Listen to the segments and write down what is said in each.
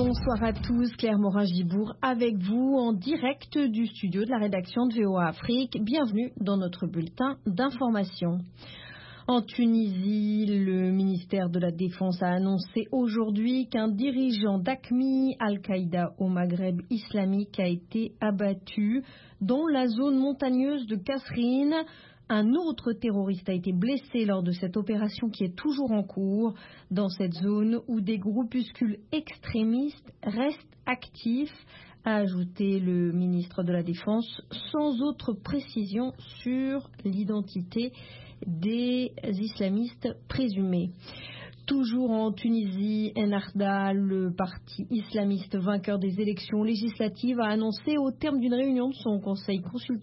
Bonsoir à tous, Claire Morin-Gibourg avec vous en direct du studio de la rédaction de VOA Afrique. Bienvenue dans notre bulletin d'information. En Tunisie, le ministère de la Défense a annoncé aujourd'hui qu'un dirigeant d'AQMI, Al-Qaïda au Maghreb islamique, a été abattu dans la zone montagneuse de Kasserine. Un autre terroriste a été blessé lors de cette opération qui est toujours en cours dans cette zone où des groupuscules extrémistes restent actifs, a ajouté le ministre de la Défense, sans autre précision sur l'identité des islamistes présumés. Toujours en Tunisie, Ennahda, le parti islamiste vainqueur des élections législatives, a annoncé au terme d'une réunion de son conseil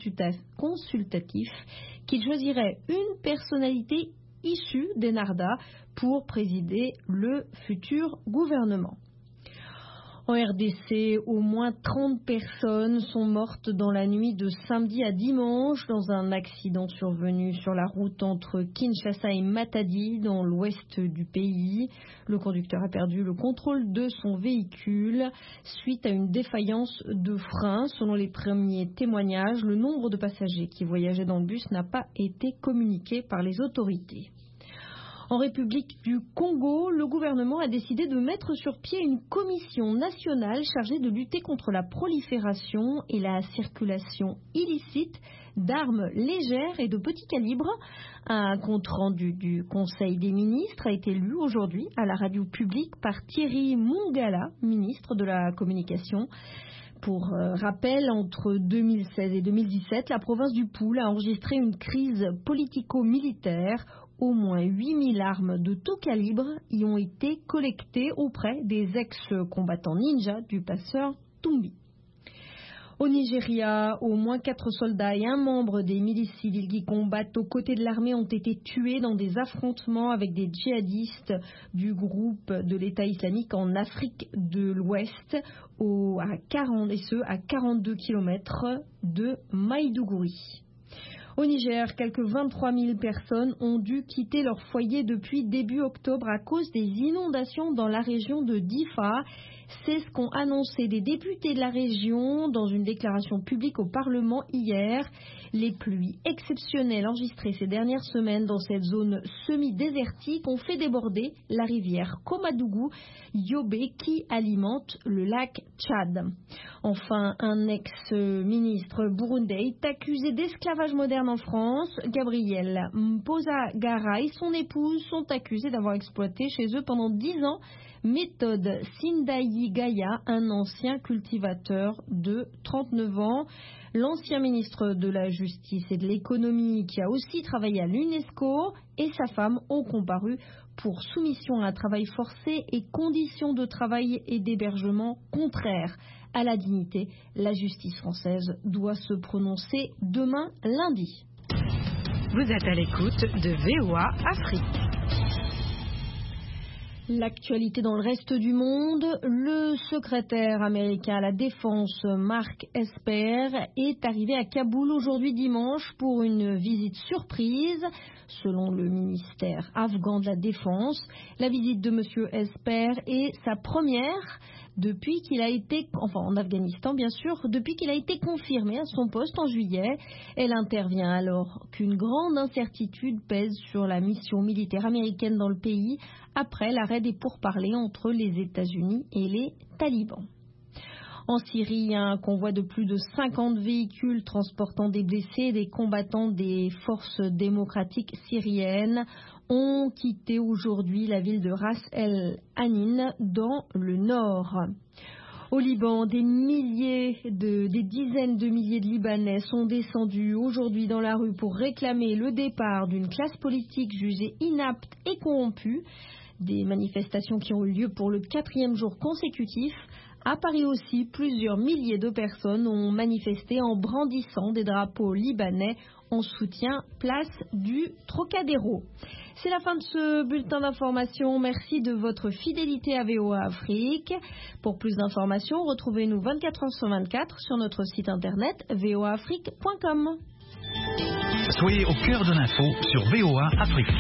consultatif qu'il choisirait une personnalité issue d'Ennahda pour présider le futur gouvernement. En RDC, au moins 30 personnes sont mortes dans la nuit de samedi à dimanche dans un accident survenu sur la route entre Kinshasa et Matadi dans l'ouest du pays. Le conducteur a perdu le contrôle de son véhicule suite à une défaillance de frein. Selon les premiers témoignages, le nombre de passagers qui voyageaient dans le bus n'a pas été communiqué par les autorités. En République du Congo, le gouvernement a décidé de mettre sur pied une commission nationale chargée de lutter contre la prolifération et la circulation illicite d'armes légères et de petit calibre. Un compte-rendu du Conseil des ministres a été lu aujourd'hui à la radio publique par Thierry Mongala, ministre de la Communication. Pour rappel, entre 2016 et 2017, la province du Poul a enregistré une crise politico-militaire. Au moins 8000 armes de tout calibre y ont été collectées auprès des ex-combattants ninja du passeur Tumbi. Au Nigeria, au moins 4 soldats et un membre des milices civiles qui combattent aux côtés de l'armée ont été tués dans des affrontements avec des djihadistes du groupe de l'État islamique en Afrique de l'Ouest, à 42 km de Maïdougouri. Au Niger, quelques 23 000 personnes ont dû quitter leur foyer depuis début octobre à cause des inondations dans la région de Difa. C'est ce qu'ont annoncé des députés de la région dans une déclaration publique au Parlement hier. Les pluies exceptionnelles enregistrées ces dernières semaines dans cette zone semi-désertique ont fait déborder la rivière Komadougou, Yobé, qui alimente le lac Tchad. Enfin, un ex-ministre burundais est accusé d'esclavage moderne en France. Gabriel Mpozagara et son épouse sont accusés d'avoir exploité chez eux pendant 10 ans Méthode Sindayi Gaya, un ancien cultivateur de 39 ans. L'ancien ministre de la Justice et de l'Économie, qui a aussi travaillé à l'UNESCO, et sa femme ont comparu pour soumission à un travail forcé et conditions de travail et d'hébergement contraires à la dignité. La justice française doit se prononcer demain lundi. Vous êtes à l'écoute de VOA Afrique. L'actualité dans le reste du monde, le secrétaire américain à la Défense, Mark Esper, est arrivé à Kaboul aujourd'hui dimanche pour une visite surprise. Selon le ministère afghan de la Défense, la visite de M. Esper est sa première depuis qu'il a été, en Afghanistan bien sûr, depuis qu'il a été confirmé à son poste en juillet. Elle intervient alors qu'une grande incertitude pèse sur la mission militaire américaine dans le pays après l'arrêt des pourparlers entre les États-Unis et les talibans. En Syrie, un convoi de plus de 50 véhicules transportant des blessés et des combattants des forces démocratiques syriennes ont quitté aujourd'hui la ville de Ras El Anin dans le nord. Au Liban, des dizaines de milliers de Libanais sont descendus aujourd'hui dans la rue pour réclamer le départ d'une classe politique jugée inapte et corrompue. Des manifestations qui ont eu lieu pour le 4e jour consécutif. À Paris aussi, plusieurs milliers de personnes ont manifesté en brandissant des drapeaux libanais en soutien place du Trocadéro. C'est la fin de ce bulletin d'information. Merci de votre fidélité à VOA Afrique. Pour plus d'informations, retrouvez-nous 24 heures sur 24 sur notre site internet voaafrique.com. Soyez au cœur de l'info sur VOA Afrique.